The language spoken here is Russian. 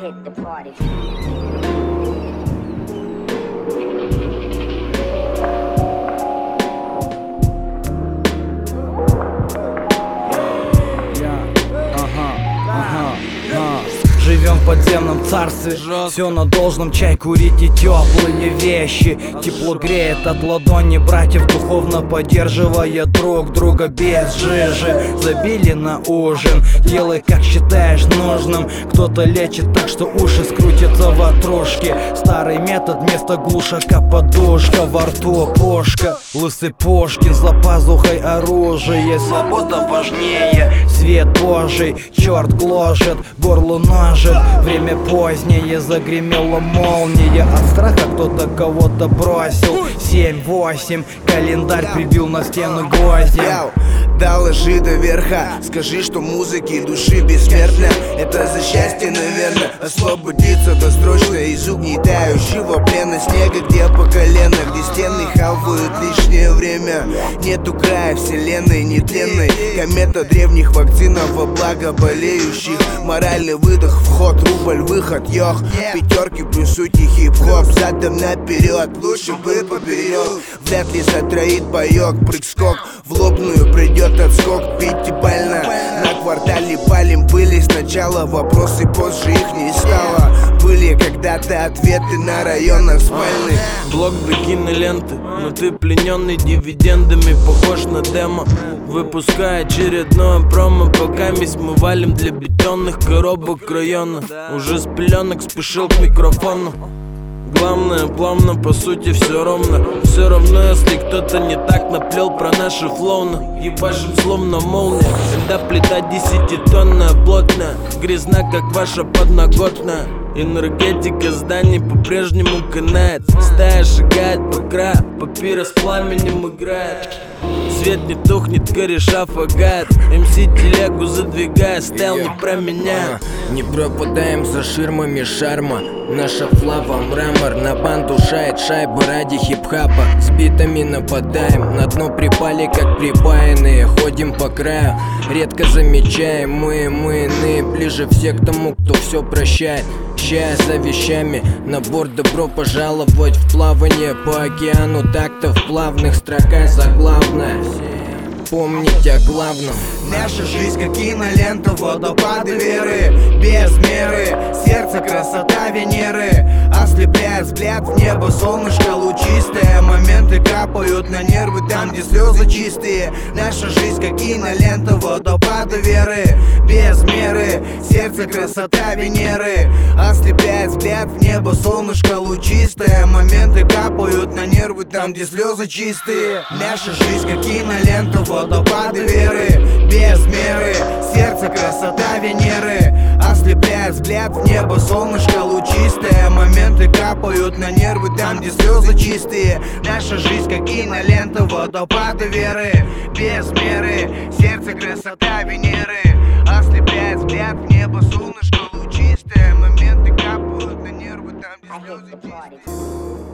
hit the party. Живем в подземном царстве, все на должном, чай курить и теплые вещи. Тепло греет от ладони братьев, духовно поддерживая друг друга без жижи. Забили на ужин, делай как считаешь нужным. Кто-то лечит так, что уши скрутятся в отружке. Старый метод, вместо глушака подушка, во рту пушка. Лысый Пушкин, за пазухой оружие. Свобода важнее, свет Божий, черт гложет, горло ножит. Время позднее, загремела молния. От страха кто-то кого-то бросил. 7-8, календарь прибил на стену гвоздем. Доложи до верха, скажи, что музыки души бессмертна. Это за счастье, наверное, освободиться досрочно из угнетающего плена снега, где по колено, где стены хавают лишнее время. Нету края вселенной нетленной, комета древних вакцинов во благо болеющих. Моральный выдох, вход, рубль, выход, йох. Пятерки плюсуйте хип-хоп, задом наперед, лучше бы поперек. Вряд ли затроит боек, прыг-скок, в лобную придет отскок, пятибально. На квартале палим, были сначала вопросы, позже их не стало. Были когда-то ответы на районах спальных. Блок до киноленты, но ты плененный дивидендами, похож на демо. Выпуская очередное промо, пока мы валим для бетонных коробок района. Уже с пеленок спешил к микрофону. Главное, плавно, по сути все ровно. Все равно, если кто-то не так наплел про наши флоуны. Ебашим словно молния, когда плита 10-тонная, плотная, грязна, как ваша подноготная. Энергетика зданий по-прежнему канает. Стая шагает по краю, папира с пламенем играет. Свет не тухнет, кореша фагает. МС телегу задвигая, стайл не променяет. Не пропадаем за ширмами шарма. Наша флава мрамор, на банду шает шайба ради хип-хапа. С битами нападаем, на дно припали как припаянные. Ходим по краю, редко замечаем. Мы иные, ближе всех к тому, кто все прощает. Чая за вещами, на борт добро пожаловать в плавание по океану. Так-то в плавных строках заглавная. Помнить о главном. Наша жизнь как кинолента, водопады веры, без меры. Сердце, красота Венеры, ослепляет взгляд в небо, солнышко лучистое. Моменты капают на нервы там, где слезы чистые. Наша жизнь как кинолента, водопады веры, без меры. Сердце, красота Венеры, ослепляет взгляд в небо, солнышко лучистое. Моменты капают на нервы там, где слезы чистые. Наша жизнь как кинолента, водопады веры, без меры. Сердце, красота Венеры, ослепляет взгляд в небо, солнышко лучистое. Моменты капают на нервы там, где слезы чистые. Наша жизнь как кинолента, водопады веры, без меры. Сердце, красота Венеры, ослепляет взгляд в небо, солнышко лучистое. Моменты капают на нервы там, где слезы чистые.